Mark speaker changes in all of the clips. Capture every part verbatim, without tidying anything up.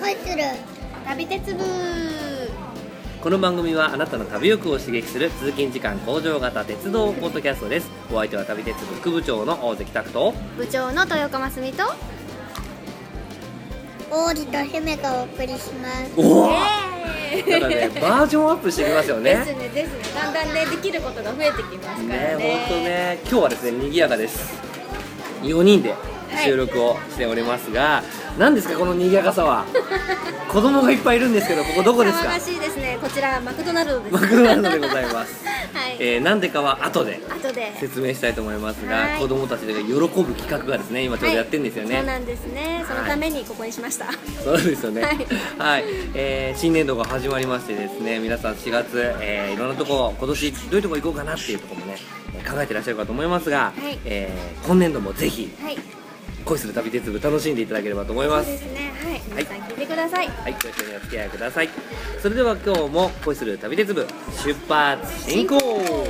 Speaker 1: 恋する旅鉄部。
Speaker 2: この番組はあなたの旅欲を刺激する通勤時間向上型鉄道ポッドキャストです。お相手は旅鉄部副部長の大関拓と
Speaker 3: 部長の豊岡真澄と
Speaker 1: 王子と姫がお送りします。
Speaker 2: おお、なんかねバージョンアップしてきますよね。
Speaker 3: ですねですね。だんだんねできることが増えてきますからね。
Speaker 2: ね、本当ね、今日はですね賑やかです。よにんで収録をしておりますが、はい、何ですかこの賑やかさは。子供がいっぱいいるんですけど、ここどこですか。
Speaker 3: 騒がしいですね。こちらマクドナルドです。
Speaker 2: マクドナルドでございます。
Speaker 3: はい、
Speaker 2: えー、なんでかは後で
Speaker 3: 後で
Speaker 2: 説明したいと思いますが、
Speaker 3: はい、
Speaker 2: 子供たちが喜ぶ企画がですね今ちょうどやってるんですよね。
Speaker 3: はい、そうなんですね。そのためにここにしました。はい、
Speaker 2: そうですよね。
Speaker 3: はい、
Speaker 2: はい、えー、新年度が始まりましてですね、皆さんしがつ、えー、いろんなとこ今年どういうとこ行こうかなっていうところもね考えてらっしゃるかと思いますが、はい、えー、今年度もぜひ、はい、恋する旅鉄部楽しんでいただければと思います。
Speaker 3: そうですね。はい、皆さん聞いてください。
Speaker 2: はい、ご一緒にお付き合いください。それでは今日も恋する旅鉄部出発進行。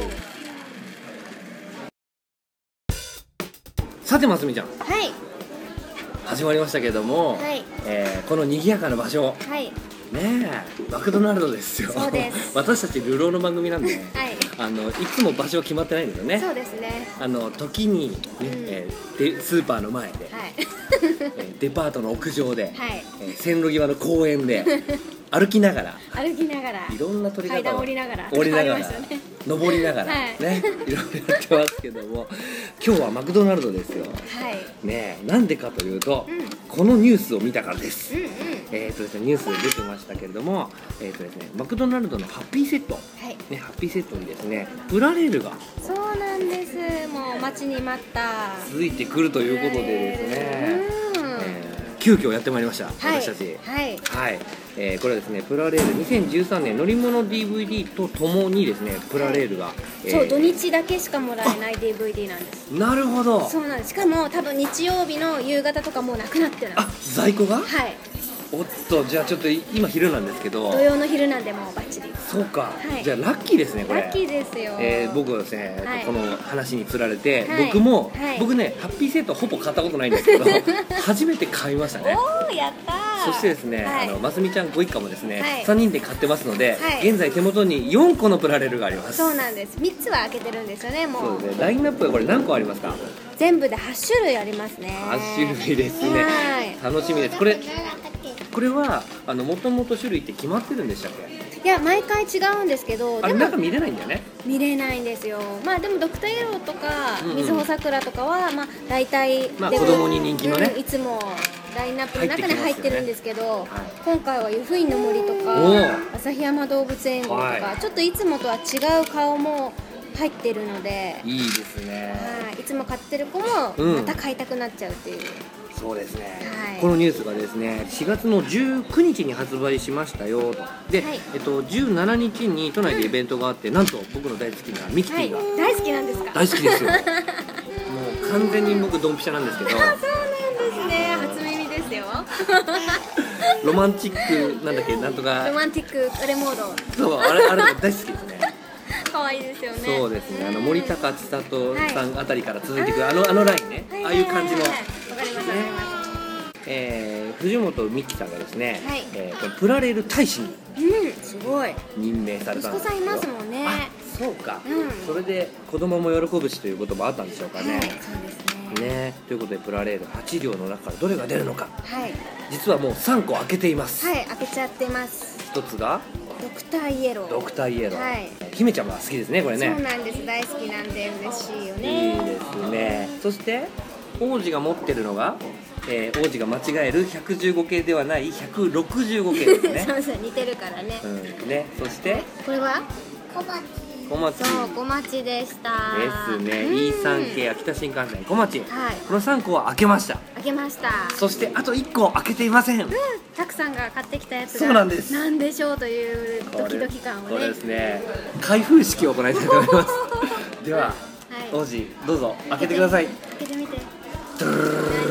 Speaker 2: さてますみちゃん、
Speaker 3: はい、
Speaker 2: 始まりましたけれども、
Speaker 3: はい、
Speaker 2: えー、この賑やかな場所、
Speaker 3: はい、
Speaker 2: ねえマクドナルドですよ。
Speaker 3: そうです。
Speaker 2: 私たち流浪の番組なんで、はい、
Speaker 3: あ
Speaker 2: のいつも場所は決まってないんですよね。
Speaker 3: そうですね。
Speaker 2: あの時に、ね、うん、えー、でスーパーの前で、はい、えー、デパートの屋上で、はい、えー、線路際の公園で歩きながら
Speaker 3: 歩きながら
Speaker 2: いろんな撮り方を
Speaker 3: 階段降りながら
Speaker 2: 降りながら、
Speaker 3: ね、
Speaker 2: 登りながら、はい、ね、いろいろやってますけども、今日はマクドナルドですよ。はい、ねえ、なんでかというと、うん、このニュースを見たからです。うんうん、えーとですね、ニュースで出てましたけれども、えーとですね、マクドナルドのハッピーセット、はい、ね、ハッピーセットにですねプラレールが
Speaker 3: そうなんです。もう待ちに待った
Speaker 2: 続いてくるということでですね、うん、えー、急遽やってまいりました、はい、私たち。はい、はい、えー、これはですねプラレールにせんじゅうさんねん乗り物 ディーブイディー とともにですねプラレールが、はい、えー、
Speaker 3: そう土日だけしかもらえない ディーブイディー なんです。
Speaker 2: なるほど。
Speaker 3: そうなんです。しかも多分日曜日の夕方とかもうなくなってる。
Speaker 2: あ、在庫が。
Speaker 3: はい。
Speaker 2: おっと、じゃあちょっと今昼なんですけど、
Speaker 3: 土曜の昼なんでもうバッチリ。
Speaker 2: そうか、はい、じゃあラッキーですねこれ。
Speaker 3: ラッキーですよ。
Speaker 2: えー、僕はですね、はい、この話につられて、はい、僕も、はい、僕ねハッピーセットほぼ買ったことないんですけど初めて買いましたね。
Speaker 3: おー、やったー。
Speaker 2: そしてですね、はい、あのますみちゃんご一家もですね、はい、さんにんで買ってますので、はい、現在手元によんこのプラレールがあります。
Speaker 3: そうなんです。みっつは開けてるんですよね。もう。
Speaker 2: そうですね。ラインナップはこれ何個ありますか。
Speaker 3: 全部ではち種類ありますね。
Speaker 2: はち種類ですね。はい、楽しみです。これこれはあの元々種類って決まってるんでしたっけ。
Speaker 3: いや、毎回違うんですけど、
Speaker 2: あれ中見れないんだよね。
Speaker 3: 見れないんですよ。まあでもドクターイエローとかみずほ桜とかはまあ大体、
Speaker 2: まあ子供に人気のね、
Speaker 3: うん、いつもラインナップの中に入ってるんですけど、ね、はい、今回は湯布院の森とか旭山動物園とか、はい、ちょっといつもとは違う顔も入ってるので、
Speaker 2: いいですね。
Speaker 3: はい、いつも買ってる子もまた買いたくなっちゃうっていう。うん、
Speaker 2: そうですね、
Speaker 3: はい、
Speaker 2: このニュースがですねしがつのじゅうくにちに発売しましたよと。で、はい、えっと、じゅうしちにちに都内でイベントがあって、うん、なんと僕の大好きなミキティが、はい、
Speaker 3: 大好きなんですか。
Speaker 2: 大好きですよもう完全に僕ドンピシャなんですけど
Speaker 3: そうなんですね。初耳ですよ
Speaker 2: ロマンチックなんだっけ、なんとか
Speaker 3: ロマンティックあれモード。
Speaker 2: そう、あれあれ大好きですね
Speaker 3: 可愛いですよね。
Speaker 2: そうですね。あの森高千里さんあたりから続いていく、はい、あのあのラインね、はい、ああいう感じの。わかります。えー、藤本美貴さんがですね、はい、えー、このプラレール大使に、
Speaker 3: うん、すごい
Speaker 2: 任命されたんですよ。
Speaker 3: 息子さんいますもんね。
Speaker 2: あ、そうか、うん、それで子供も喜ぶしということもあったんでしょうかね。はい、そうですね。ね、ということでプラレールはちりょうの中からどれが出るのか、はい、実はもうさんこ開けています。
Speaker 3: はい、開けちゃってます。
Speaker 2: ひとつが
Speaker 3: ドクターイエロー。
Speaker 2: ドクターイエロー、はい、姫ちゃんは好きですねこれね。
Speaker 3: そうなんです。大好きなんで嬉しいよね。
Speaker 2: いいですね。そして王子が持ってるのが、えー、王子が間違えるひゃくじゅうごけいではないひゃくろくじゅうごけいですね
Speaker 3: そうそう、似てるからね。
Speaker 2: うんね。そして
Speaker 3: これは
Speaker 1: 小町。
Speaker 2: 小町。
Speaker 3: そう、小町でした
Speaker 2: ですね。 イーさん 系秋田新幹線小町、はい、このさんこは開けました。
Speaker 3: 開けました。
Speaker 2: そしてあといっこ開けていません。うん、
Speaker 3: たくさんが買ってきたやつが
Speaker 2: そうなんです。
Speaker 3: なんでしょうというドキドキ感をね。
Speaker 2: これですね、開封式を行いたいと思いますでは、はい、王子どうぞ開けてください。
Speaker 3: 開けてみて。
Speaker 2: 何かな何かな。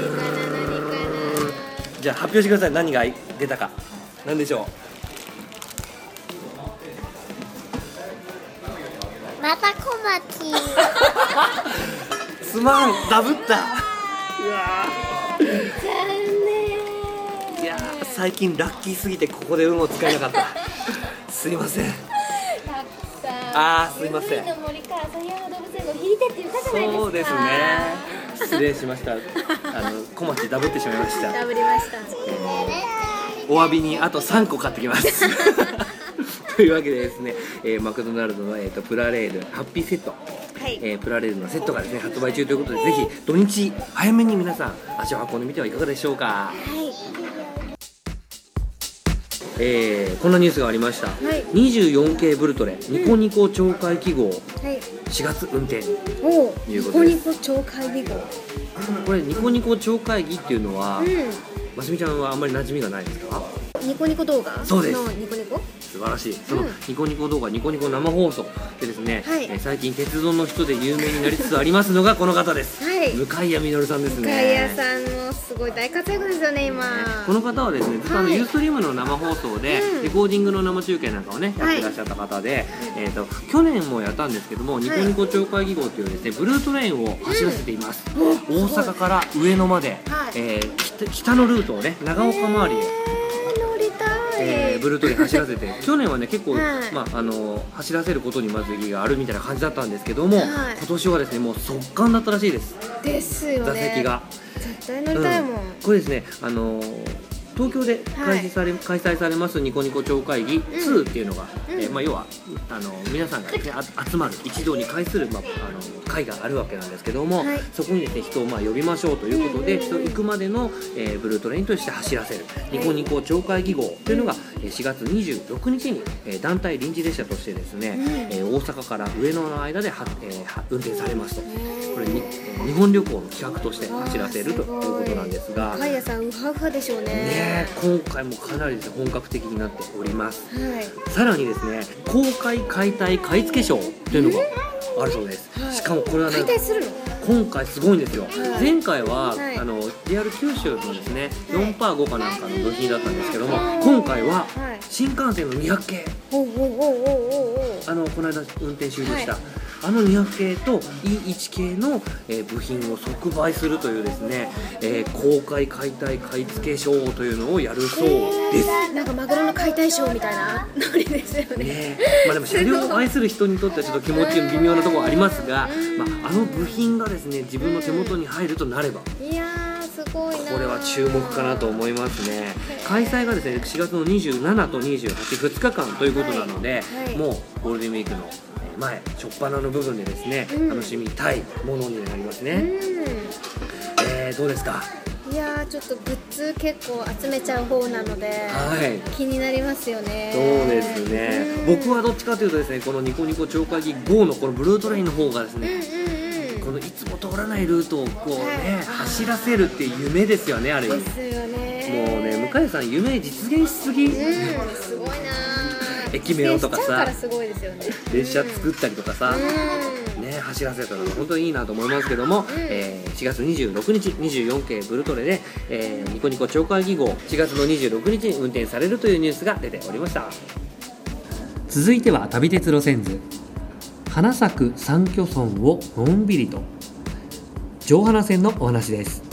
Speaker 2: じゃあ発表してください。何が出たか。何でしょう。
Speaker 1: また小町
Speaker 2: すまん、ダブった。うわ
Speaker 3: 残念。
Speaker 2: いや最近ラッキーすぎてここで運を使えなかったすいません。あーすいません。
Speaker 3: の森から旭山動物園を引いてって言ったじゃないですか。
Speaker 2: そうですね、失礼しました。あの小町ダブってしまいました。
Speaker 3: ダブりました。
Speaker 2: お詫びにあとさんこ買ってきますというわけでですね、えー、マクドナルドの、えー、とプラレールハッピーセット、はいえー、プラレールのセットがですね発売中ということで、ぜひ土日早めに皆さん足を運んでみてはいかがでしょうか。はい、えー、こんなニュースがありました、はい、にじゅうよんケー ブルトレニコニコ超回記号、はい、しがつ運転ということです。
Speaker 3: ニコニコ超会議号、
Speaker 2: これニコニコ超会議っていうのは、うん、ますみちゃんはあんまり馴染みがないですか？
Speaker 3: ニコニコ動画
Speaker 2: そうです
Speaker 3: のニコニコ
Speaker 2: 素晴らしい。そのニコニコ動画、ニコニコ生放送でですね、はいえー、最近鉄道の人で有名になりつつありますのがこの方です、はい、向谷実さんですね。
Speaker 3: 向谷さんもすごい大活躍ですよね今、ね、
Speaker 2: この方はですねずっとあの、はい、ユーストリームの生放送で、うん、レコーディングの生中継なんかをねやってらっしゃった方で、はいえー、と去年もやったんですけども、はい、ニコニコ超会議号というですねブルートレインを走らせています、うん、大阪から上野まで、はいえー、北, 北のルートをね長岡周りへ、えー、ブルートレイン走らせて去年はね結構、はいまあ、あの走らせることにまず意義があるみたいな感じだったんですけども、はい、今年はですねもう速乾だったらしいです。
Speaker 3: ですよね。
Speaker 2: 座席が
Speaker 3: 絶対乗りたいもん、うん、
Speaker 2: これですねあのー東京で開催され、はい、開催されますニコニコ超会議ツーっていうのが、うんえーまあ、要はあの皆さんが、ね、集まる一堂に会する、まあ、あの会があるわけなんですけども、はい、そこにですね人をまあ呼びましょうということで、うん、人行くまでの、えー、ブルートレインとして走らせるニコニコ超会議号というのが、うん、しがつにじゅうろくにちに、えー、団体臨時列車としてですね、うんえー、大阪から上野の間では、えー、運転されますと。これに日本旅行の企画として走らせるということなんですが、
Speaker 3: 向谷さんウハウハでしょうね。
Speaker 2: ね今回もかなりですね本格的になっております、はい、さらにですね公開解体買い付けショーというのがあるそうです、はい、しかもこれはね
Speaker 3: 解体するの
Speaker 2: 今回すごいんですよ、はい、前回は、
Speaker 3: はい、
Speaker 2: あの ジェイアール 九州のですね よんパーセントご かなんかの部品だったんですけども、はい、今回は新幹線のにひゃく系、はい、あのこの間運転終了した、はい、あのにひゃく系と イーワン 系の、えー、部品を即売するというですね、えー、公開解体買い付けショーというのをやるそうです。
Speaker 3: なんかマグロの解体ショーみたいなノリですよね。ね
Speaker 2: まあ、でも車両を愛する人にとってはちょっと気持ち微妙なところありますが、まあ、あの部品がですね自分の手元に入るとなれば、
Speaker 3: いやーすごいな。
Speaker 2: これは注目かなと思いますね。開催がですねしがつのにじゅうしちとにじゅうはち、ふつかかんということなので、はいはい、もうゴールデンウィークの前初っ端の部分でですね、うん、楽しみたいものになりますね、うんえー、どうですか？
Speaker 3: いやーちょっとグッズ結構集めちゃう方なので、はい、気になりますよね。
Speaker 2: そうですね、うん、僕はどっちかというとですねこのニコニコ超会議号のこのブルートレインの方がですね、うんうんうん、このいつも通らないルートをこうね、はい、走らせるっていう夢ですよね。あれ
Speaker 3: ですよね。
Speaker 2: もうね向井さん夢実現しすぎ、うん、
Speaker 3: すごいな
Speaker 2: 駅名をとかさ
Speaker 3: すごいですよね、
Speaker 2: 列車作ったりとかさ、うんね、走らせたのが本当にいいなと思いますけども、うんえー、しがつにじゅうろくにちにじゅうよんケーブルトレで、えー、ニコニコ超会議号しがつのにじゅうろくにちに運転されるというニュースが出ておりました。続いては旅鉄路線図花咲く三居村をのんびりと上花線のお話です。